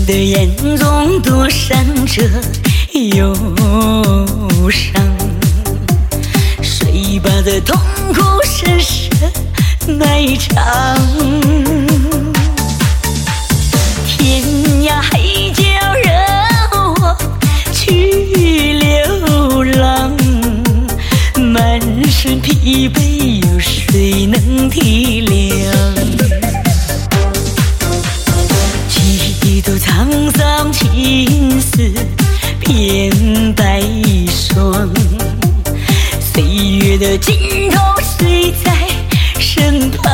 的眼中多闪着忧伤，谁把这痛苦深深埋藏？天涯海角任我去流浪，满身疲惫有谁能体谅？几度沧桑情丝变白霜，岁月的尽头谁在身旁？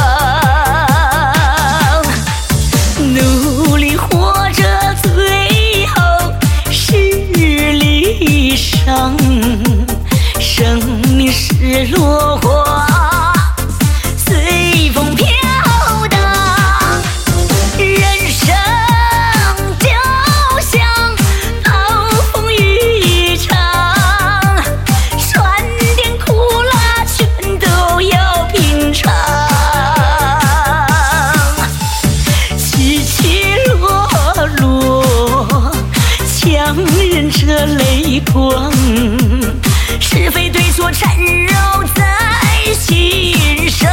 努力活着，最后是离殇，生命是落花随风飘荡，人生就像暴风雨一场，酸甜苦辣全都要品尝，起起落落强忍着泪光，是非对错缠绕在心上，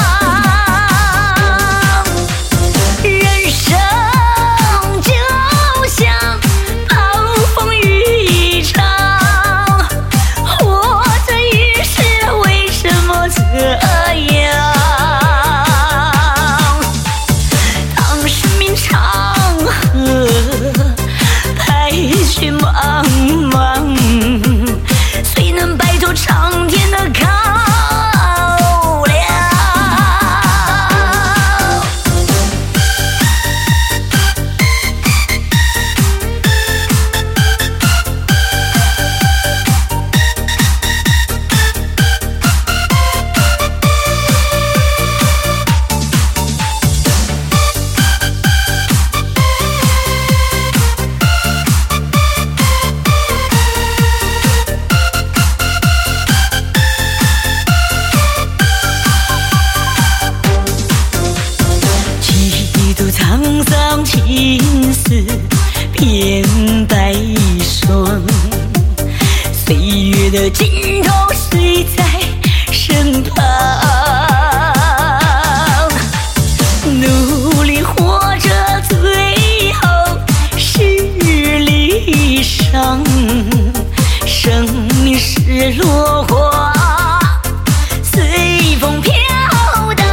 人生就像暴风雨一场，活着于世为什么这样？当生命长河排雪茫茫，谁能摆脱长天的考量？几度沧桑情丝变白霜，岁月的尽头谁在身旁？努力活着，最后是离殇，生命是落花随风飘荡，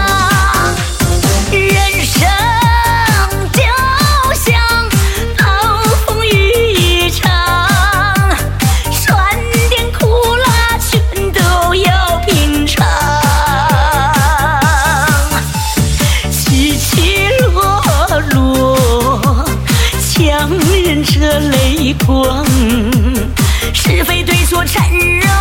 人生就像暴风雨一场，酸甜苦辣全都要品尝，起起落落强忍着泪光，是非对错缠绕